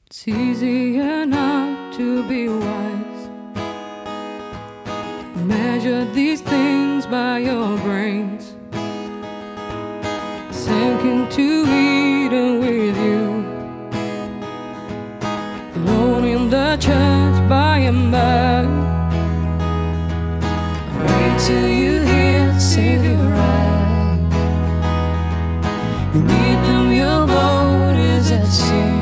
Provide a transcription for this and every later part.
It's easier not to be wise. Measure these things by your brains. Sink into Eden with you, alone in the church by and by. Wait till you hear the Savior rise. You need them, your boat is at sea.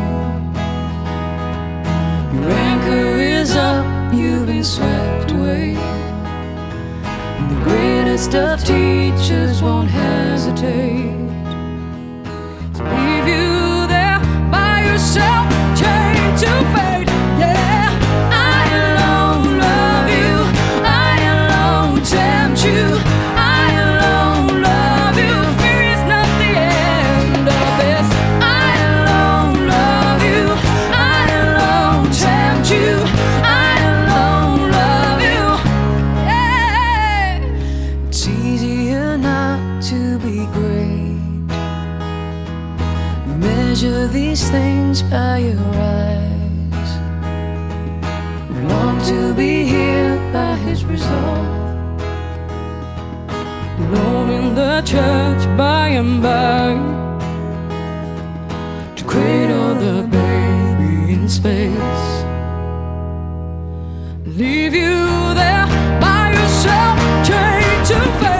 Your anchor is up, you've been swept away. And the greatest of teachers won't hesitate to leave you there by yourself, chained to fate. Yeah, I alone love you, I alone tempt you, I alone love you. Fear is not the end of this. I alone love you, I alone tempt you, I alone love you. Yeah, it's easier not to be great. Measure these things by your eyes. Long to be here by his resolve, alone in the church by and by, to cradle the baby in space. Leave you there by yourself, chained to fate.